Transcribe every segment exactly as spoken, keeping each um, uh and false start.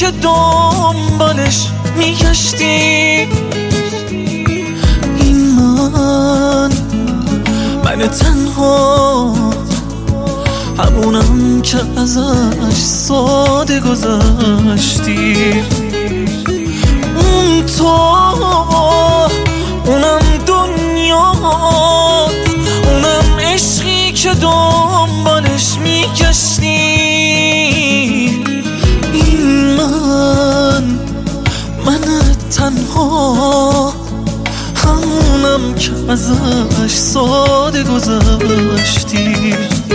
که دنبالش میگشتی. این من من تنها، همونم که ازش ساده گذشتی. اون تو، اونم دنیا، اونم عشقی که دنبالش میگشتی. این من من تنها، همونم که ازش ساده گذشتی.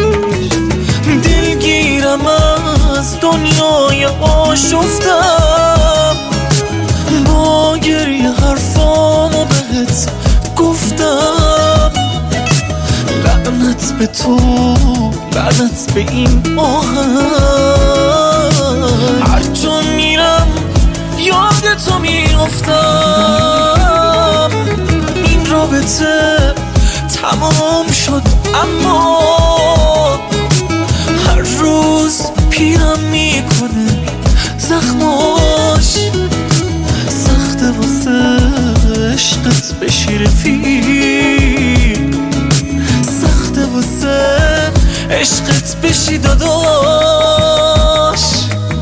دلگیرم از دنیای آشفتم، با گریه حرفامو بهت گفتم. لعنت به تو، لعنت به این آهنگ، هر جا میرم یاد تو میافتم. این رابطه تمام شد اما هر روز پیرم میکنه زخماش. سخته واسه عشقت بشی رفیق، سخته واسه عشقت بشی داداش.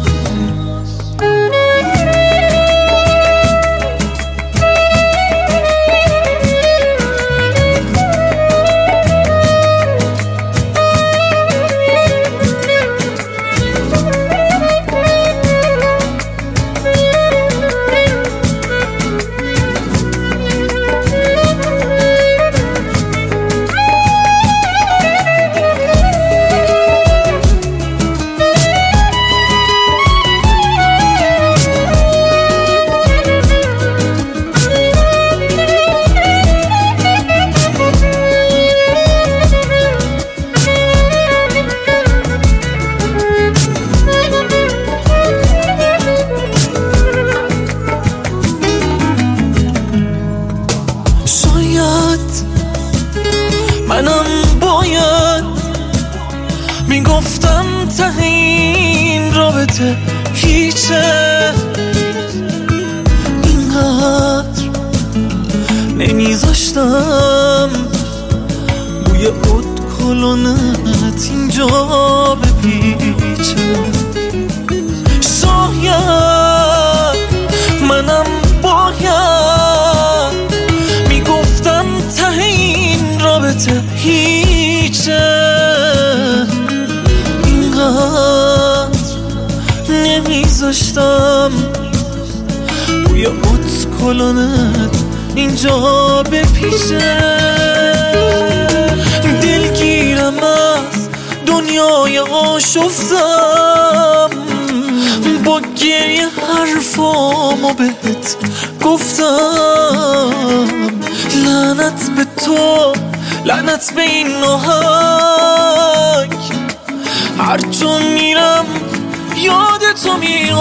منم باید میگفتم ته این رابطه هیچه، اینقدر نمیذاشتم بوی عود کلونت اینجا بپیچه. شاید منم باید میگفتم ته این رابطه هیچه، اینقدر نمیذاشتم بوی عود کلونت اینجا بپیچه. دلگیرم از دنیای آشفتم، با گریه حرفامو بهت گفتم. لعنت به تو، لعنت به این آهنگ، هر جا میرم یاد تو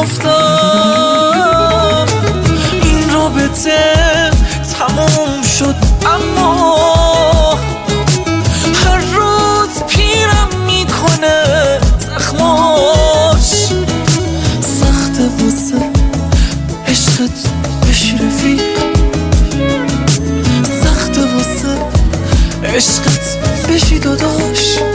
میافتم. این رابطه تموم شد اما هر روز پیرم میکنه زخماش. سخته واسه عشقت بشی رفیق، سخته واسه عشقت بشی داداش.